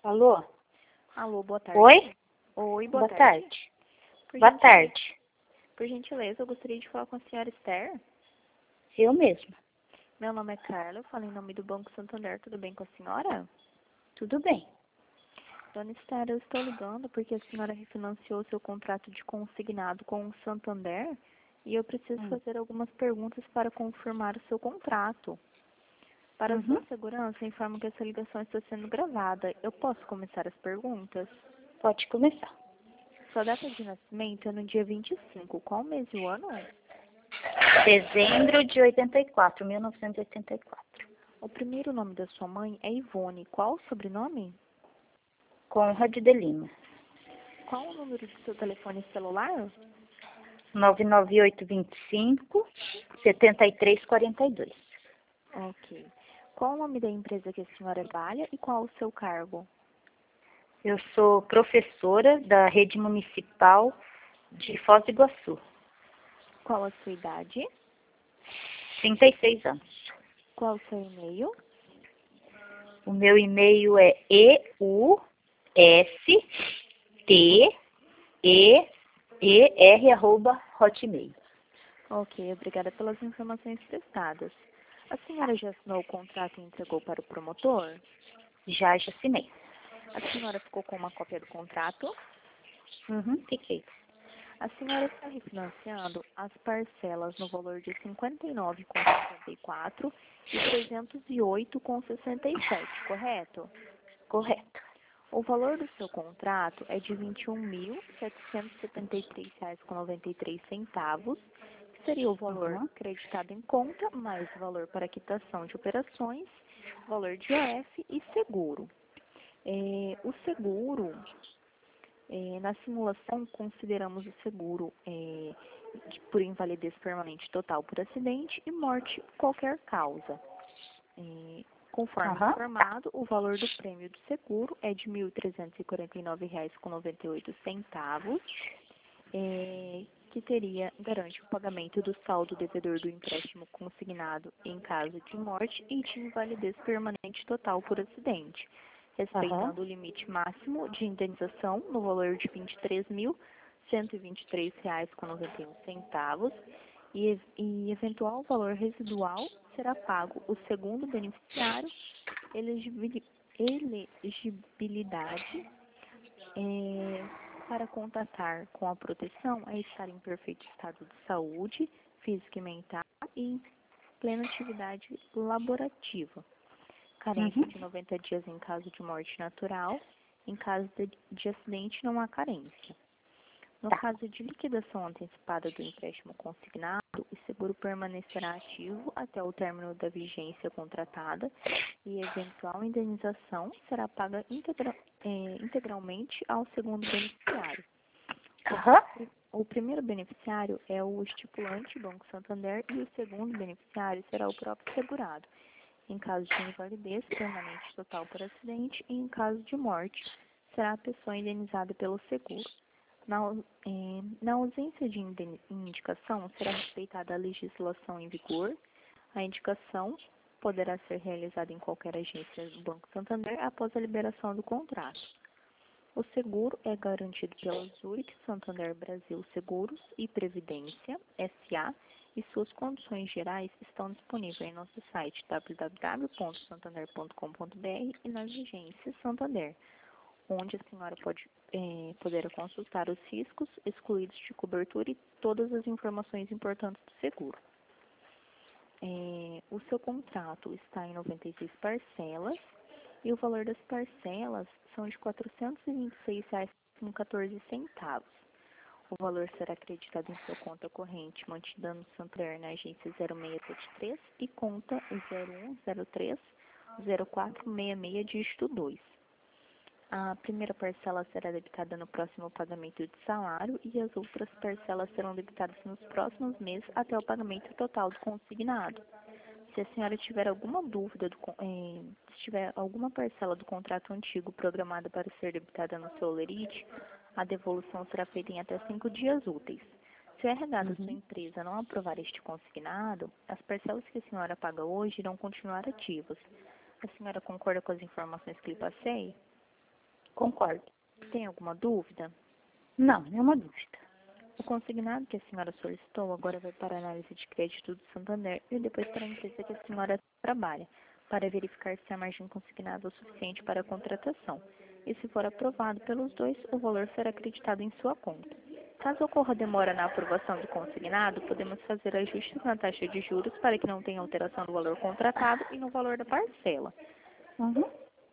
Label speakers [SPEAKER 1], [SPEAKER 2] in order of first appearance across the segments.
[SPEAKER 1] Alô?
[SPEAKER 2] Alô, boa tarde.
[SPEAKER 1] Oi?
[SPEAKER 2] Oi, boa
[SPEAKER 1] Boa
[SPEAKER 2] tarde.
[SPEAKER 1] tarde.
[SPEAKER 2] Por
[SPEAKER 1] Boa
[SPEAKER 2] gentileza,
[SPEAKER 1] tarde.
[SPEAKER 2] por gentileza, eu gostaria de falar com a senhora Esther.
[SPEAKER 1] Eu mesma.
[SPEAKER 2] Meu nome é Carla, eu falo em nome do Banco Santander. Tudo bem com a senhora?
[SPEAKER 1] Tudo bem.
[SPEAKER 2] Dona Esther, eu estou ligando porque a senhora refinanciou seu contrato de consignado com o Santander e eu preciso
[SPEAKER 1] Hum.
[SPEAKER 2] fazer algumas perguntas para confirmar o seu contrato. Para
[SPEAKER 1] Uhum.
[SPEAKER 2] sua segurança, informo que essa ligação está sendo gravada. Eu posso começar as perguntas?
[SPEAKER 1] Pode começar.
[SPEAKER 2] Sua data de nascimento é no dia 25. Qual mês e o ano?
[SPEAKER 1] Dezembro de 84, 1984.
[SPEAKER 2] O primeiro nome da sua mãe é Ivone. Qual o sobrenome?
[SPEAKER 1] Conrad de Lima.
[SPEAKER 2] Qual o número do seu telefone celular?
[SPEAKER 1] 99825 7342.
[SPEAKER 2] Ok. Qual o nome da empresa que a senhora trabalha e qual o seu cargo?
[SPEAKER 1] Eu sou professora da Rede Municipal de Foz do Iguaçu.
[SPEAKER 2] Qual a sua idade?
[SPEAKER 1] 36 anos.
[SPEAKER 2] Qual o seu e-mail?
[SPEAKER 1] O meu e-mail é eustester@hotmail.
[SPEAKER 2] Ok, obrigada pelas informações prestadas. A senhora já assinou o contrato e entregou para o promotor?
[SPEAKER 1] Já assinei.
[SPEAKER 2] A senhora ficou com uma cópia do contrato?
[SPEAKER 1] Uhum, fiquei.
[SPEAKER 2] A senhora está refinanciando as parcelas no valor de R$ 59,64 e R$ 308,67, correto?
[SPEAKER 1] Correto.
[SPEAKER 2] O valor do seu contrato é de R$ 21.773,93, que seria o valor
[SPEAKER 1] Uhum.
[SPEAKER 2] creditado em conta, mais o valor para quitação de operações, valor de IOF e seguro. O seguro, na simulação, consideramos o seguro por invalidez permanente total por acidente e morte por qualquer causa. Conforme
[SPEAKER 1] Aham.
[SPEAKER 2] informado, o valor do prêmio do seguro é de R$ 1.349,98, que garante o pagamento do saldo devedor do empréstimo consignado em caso de morte e de invalidez permanente total por acidente, respeitando o limite máximo de indenização no valor de R$ 23.123,91 e eventual valor residual será pago o segundo beneficiário. Elegibilidade para contatar com a proteção é estar em perfeito estado de saúde, física e mental e em plena atividade laborativa. Carência
[SPEAKER 1] Uhum.
[SPEAKER 2] de 90 dias em caso de morte natural. Em caso de acidente, não há carência. No
[SPEAKER 1] Tá.
[SPEAKER 2] caso de liquidação antecipada do empréstimo consignado, o seguro permanecerá ativo até o término da vigência contratada e eventual indenização será paga integralmente ao segundo beneficiário.
[SPEAKER 1] Aham.
[SPEAKER 2] O primeiro beneficiário é o estipulante Banco Santander e o segundo beneficiário será o próprio segurado, em caso de invalidez permanente total por acidente e em caso de morte, será a pessoa indenizada pelo seguro. Na ausência de indicação, será respeitada a legislação em vigor. A indicação poderá ser realizada em qualquer agência do Banco Santander após a liberação do contrato. O seguro é garantido pela Zurich Santander Brasil Seguros e Previdência, S.A., e suas condições gerais estão disponíveis em nosso site www.santander.com.br e nas agências Santander, onde a senhora poderá consultar os riscos excluídos de cobertura e todas as informações importantes do seguro. O seu contrato está em 96 parcelas e o valor das parcelas são de R$ 426,14. O valor será acreditado em sua conta corrente, mantida no Santander na agência 0673 e conta 0103 0466, dígito 2. A primeira parcela será debitada no próximo pagamento de salário e as outras parcelas serão debitadas nos próximos meses até o pagamento total do consignado. Se a senhora tiver alguma dúvida, se tiver alguma parcela do contrato antigo programada para ser debitada no seu holerite, a devolução será feita em até 5 dias úteis. Se o RH da sua empresa não aprovar este consignado, as parcelas que a senhora paga hoje irão continuar ativas. A senhora concorda com as informações que lhe passei?
[SPEAKER 1] Concordo.
[SPEAKER 2] Tem alguma dúvida?
[SPEAKER 1] Não, nenhuma dúvida.
[SPEAKER 2] O consignado que a senhora solicitou agora vai para a análise de crédito do Santander e depois para a empresa que a senhora trabalha, para verificar se a margem consignada é o suficiente para a contratação. E se for aprovado pelos dois, o valor será acreditado em sua conta. Caso ocorra demora na aprovação do consignado, podemos fazer ajustes na taxa de juros para que não tenha alteração no valor contratado e no valor da parcela.
[SPEAKER 1] Uhum.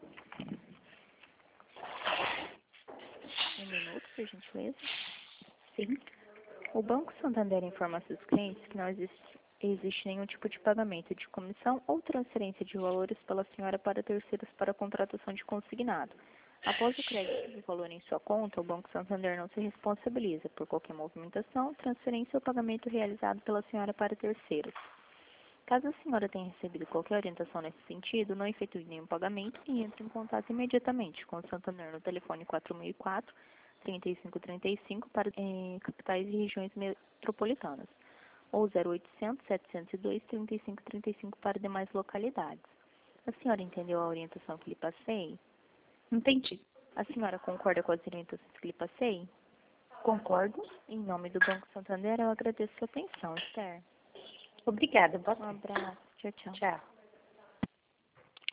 [SPEAKER 2] Um minuto, por gentileza.
[SPEAKER 1] Sim.
[SPEAKER 2] O Banco Santander informa a seus clientes que não existe nenhum tipo de pagamento de comissão ou transferência de valores pela senhora para terceiros para a contratação de consignado. Após o crédito do valor em sua conta, o Banco Santander não se responsabiliza por qualquer movimentação, transferência ou pagamento realizado pela senhora para terceiros. Caso a senhora tenha recebido qualquer orientação nesse sentido, não efetue nenhum pagamento e entre em contato imediatamente com o Santander no telefone 464-3535 para capitais e regiões metropolitanas, ou 0800-702-3535 para demais localidades. A senhora entendeu a orientação que lhe passei?
[SPEAKER 1] Entendi.
[SPEAKER 2] A senhora concorda com as orientações que lhe passei?
[SPEAKER 1] Concordo.
[SPEAKER 2] Em nome do Banco Santander, eu agradeço a sua atenção, Esther.
[SPEAKER 1] Obrigada. Boa
[SPEAKER 2] Um
[SPEAKER 1] tarde.
[SPEAKER 2] abraço. Tchau, tchau.
[SPEAKER 1] Tchau.